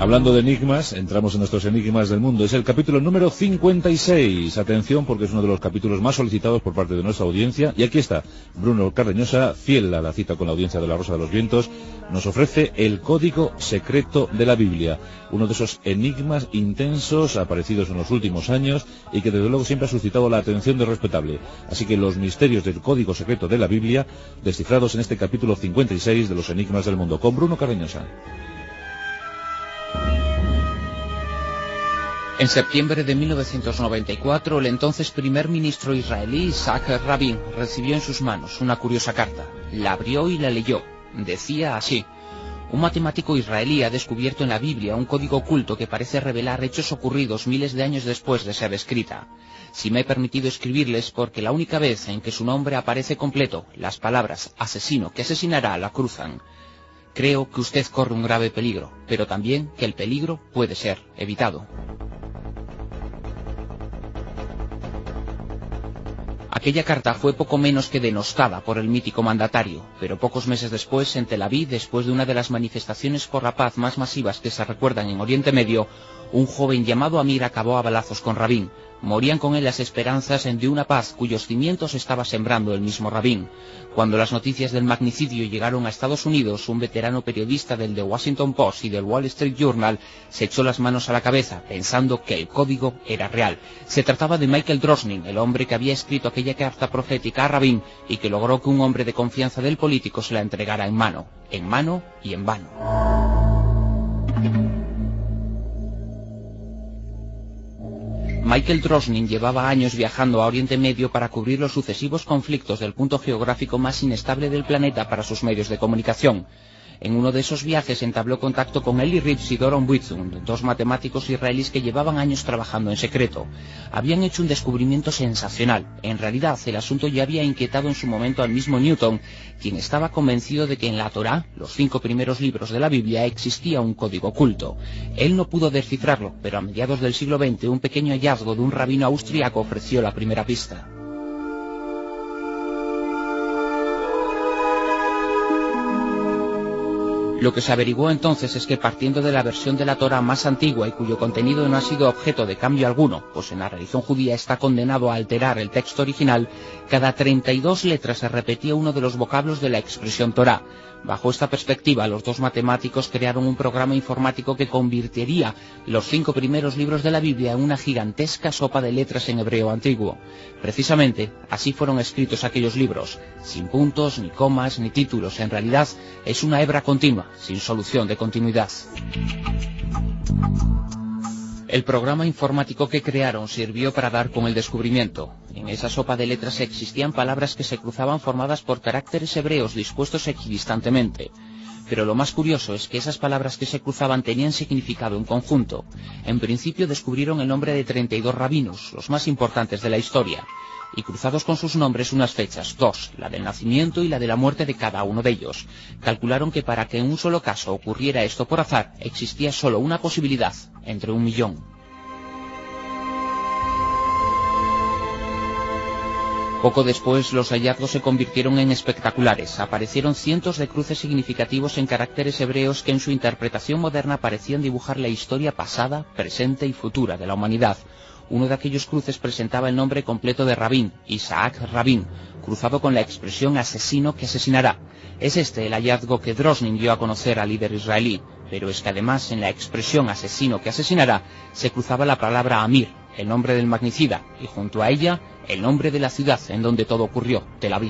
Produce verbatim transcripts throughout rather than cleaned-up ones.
Hablando de enigmas, entramos en nuestros enigmas del mundo. Es el capítulo número cincuenta y seis. Atención, porque es uno de los capítulos más solicitados por parte de nuestra audiencia. Y aquí está, Bruno Cardeñosa, fiel a la cita con la audiencia de La Rosa de los Vientos, nos ofrece el código secreto de la Biblia. Uno de esos enigmas intensos aparecidos en los últimos años y que desde luego siempre ha suscitado la atención del respetable. Así que los misterios del código secreto de la Biblia, descifrados en este capítulo cincuenta y seis de los enigmas del mundo, con Bruno Cardeñosa. En septiembre de mil novecientos noventa y cuatro, el entonces primer ministro israelí, Isaac Rabin, recibió en sus manos una curiosa carta. La abrió y la leyó. Decía así: un matemático israelí ha descubierto en la Biblia un código oculto que parece revelar hechos ocurridos miles de años después de ser escrita. Si me he permitido escribirles porque la única vez en que su nombre aparece completo, las palabras asesino que asesinará la cruzan. Creo que usted corre un grave peligro, pero también que el peligro puede ser evitado. Aquella carta fue poco menos que denostada por el mítico mandatario, pero pocos meses después, en Tel Aviv, después de una de las manifestaciones por la paz más masivas que se recuerdan en Oriente Medio, un joven llamado Amir acabó a balazos con Rabin. Morían con él las esperanzas de una paz cuyos cimientos estaba sembrando el mismo Rabin. Cuando las noticias del magnicidio llegaron a Estados Unidos, un veterano periodista del The Washington Post y del Wall Street Journal se echó las manos a la cabeza, pensando que el código era real. Se trataba de Michael Drosnin, el hombre que había escrito aquella carta profética a Rabin y que logró que un hombre de confianza del político se la entregara en mano, en mano y en vano. Michael Drosnin llevaba años viajando a Oriente Medio para cubrir los sucesivos conflictos del punto geográfico más inestable del planeta para sus medios de comunicación. En uno de esos viajes entabló contacto con Eli Rips y Doron Witzund, dos matemáticos israelíes que llevaban años trabajando en secreto. Habían hecho un descubrimiento sensacional. En realidad, el asunto ya había inquietado en su momento al mismo Newton, quien estaba convencido de que en la Torá, los cinco primeros libros de la Biblia, existía un código oculto. Él no pudo descifrarlo, pero a mediados del siglo veinte un pequeño hallazgo de un rabino austriaco ofreció la primera pista. Lo que se averiguó entonces es que, partiendo de la versión de la Torá más antigua y cuyo contenido no ha sido objeto de cambio alguno, pues en la religión judía está condenado a alterar el texto original, cada treinta y dos letras se repetía uno de los vocablos de la expresión Torá. Bajo esta perspectiva, los dos matemáticos crearon un programa informático que convertiría los cinco primeros libros de la Biblia en una gigantesca sopa de letras en hebreo antiguo. Precisamente, así fueron escritos aquellos libros, sin puntos, ni comas, ni títulos. En realidad, es una hebra continua, sin solución de continuidad. El programa informático que crearon sirvió para dar con el descubrimiento. En esa sopa de letras existían palabras que se cruzaban formadas por caracteres hebreos dispuestos equidistantemente. Pero lo más curioso es que esas palabras que se cruzaban tenían significado en conjunto. En principio descubrieron el nombre de treinta y dos rabinos, los más importantes de la historia, y cruzados con sus nombres unas fechas, dos, la del nacimiento y la de la muerte de cada uno de ellos. Calcularon que para que en un solo caso ocurriera esto por azar, existía solo una posibilidad, entre un millón. Poco después, los hallazgos se convirtieron en espectaculares. Aparecieron cientos de cruces significativos en caracteres hebreos que en su interpretación moderna parecían dibujar la historia pasada, presente y futura de la humanidad. Uno de aquellos cruces presentaba el nombre completo de Rabin, Isaac Rabin, cruzado con la expresión asesino que asesinará. Es este el hallazgo que Drosnin dio a conocer al líder israelí, pero es que además en la expresión asesino que asesinará se cruzaba la palabra Amir, el nombre del magnicida, y junto a ella el nombre de la ciudad en donde todo ocurrió, Tel Aviv.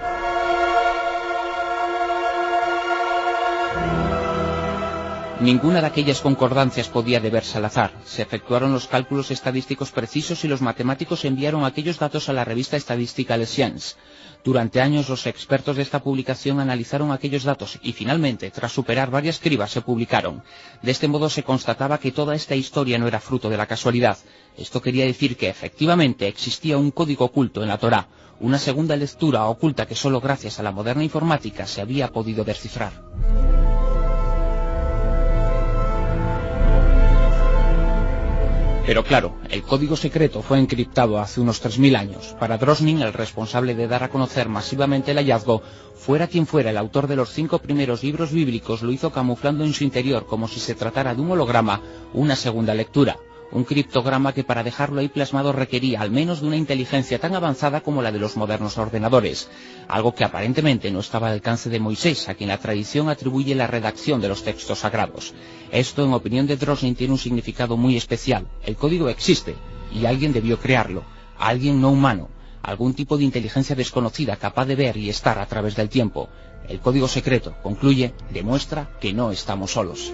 Ninguna de aquellas concordancias podía deberse al azar. Se efectuaron los cálculos estadísticos precisos y los matemáticos enviaron aquellos datos a la revista estadística Le Science. Durante años los expertos de esta publicación analizaron aquellos datos y finalmente, tras superar varias cribas, se publicaron. De este modo se constataba que toda esta historia no era fruto de la casualidad. Esto quería decir que efectivamente existía un código oculto en la Torá, una segunda lectura oculta que solo gracias a la moderna informática se había podido descifrar. Pero claro, el código secreto fue encriptado hace unos tres mil años. Para Drosnin, el responsable de dar a conocer masivamente el hallazgo, fuera quien fuera el autor de los cinco primeros libros bíblicos, lo hizo camuflando en su interior como si se tratara de un holograma, una segunda lectura. Un criptograma que para dejarlo ahí plasmado requería al menos de una inteligencia tan avanzada como la de los modernos ordenadores, algo que aparentemente no estaba al alcance de Moisés, a quien la tradición atribuye la redacción de los textos sagrados. Esto, en opinión de Drosnin, tiene un significado muy especial. El código existe, y alguien debió crearlo, alguien no humano, algún tipo de inteligencia desconocida capaz de ver y estar a través del tiempo. El código secreto, concluye, demuestra que no estamos solos.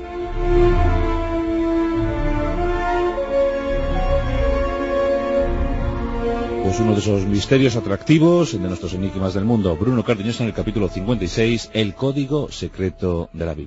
Pues uno de esos misterios atractivos de nuestros enigmas del mundo. Bruno Cardeñosa en el capítulo cincuenta y seis, el código secreto de la Biblia.